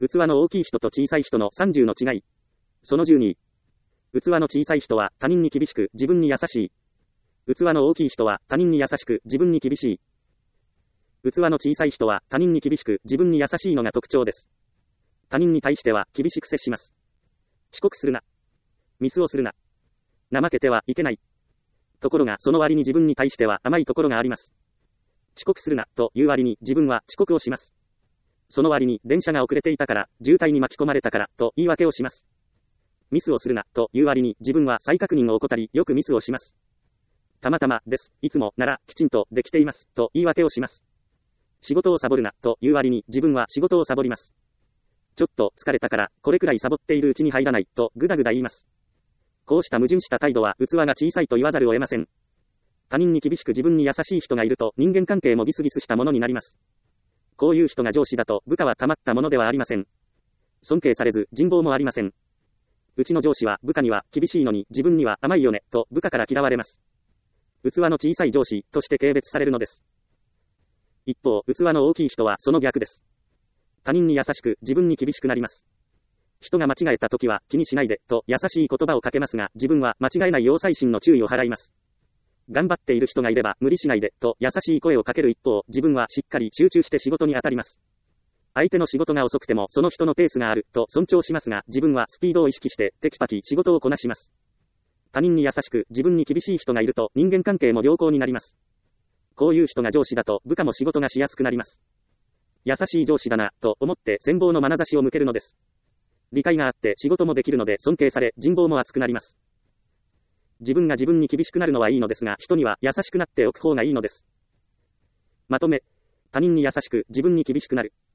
器の大きい人と小さい人の30の違い。その12。器の小さい人は他人に厳しく自分に優しい。器の大きい人は他人に優しく自分に厳しい。器の小さい人は他人に厳しく自分に優しいのが特徴です。他人に対しては厳しく接します。遅刻するな。ミスをするな。怠けてはいけない。ところがその割に自分に対しては甘いところがあります。遅刻するなという割に自分は遅刻をします。その割に電車が遅れていたから、渋滞に巻き込まれたからと言い訳をします。ミスをするなという割に自分は再確認を怠り、よくミスをします。たまたまです。いつもならきちんとできていますと言い訳をします。仕事をサボるなという割に自分は仕事をサボります。ちょっと疲れたからこれくらいサボっているうちに入らないとぐだぐだ言います。こうした矛盾した態度は器が小さいと言わざるを得ません。他人に厳しく自分に優しい人がいると人間関係もギスギスしたものになります。こういう人が上司だと部下はたまったものではありません。尊敬されず人望もありません。うちの上司は部下には厳しいのに自分には甘いよねと部下から嫌われます。器の小さい上司として軽蔑されるのです。一方、器の大きい人はその逆です。他人に優しく自分に厳しくなります。人が間違えた時は気にしないでと優しい言葉をかけますが、自分は間違えないよう細心の注意を払います。頑張っている人がいれば無理しないでと優しい声をかける一方、自分はしっかり集中して仕事に当たります。相手の仕事が遅くてもその人のペースがあると尊重しますが、自分はスピードを意識してテキパキ仕事をこなします。他人に優しく自分に厳しい人がいると人間関係も良好になります。こういう人が上司だと部下も仕事がしやすくなります。優しい上司だなと思って羨望の眼差しを向けるのです。理解があって仕事もできるので尊敬され人望も厚くなります。自分が自分に厳しくなるのはいいのですが、人には優しくなっておく方がいいのです。まとめ。他人に優しく自分に厳しくなる。